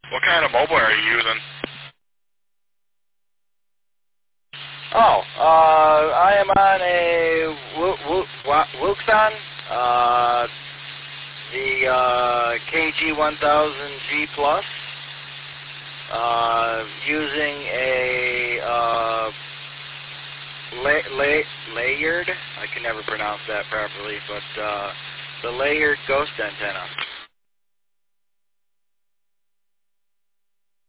What kind of mobile are you using? Oh, I am on a Wuxon, the KG1000G Plus, using a layered, I can never pronounce that properly, but the layered ghost antenna.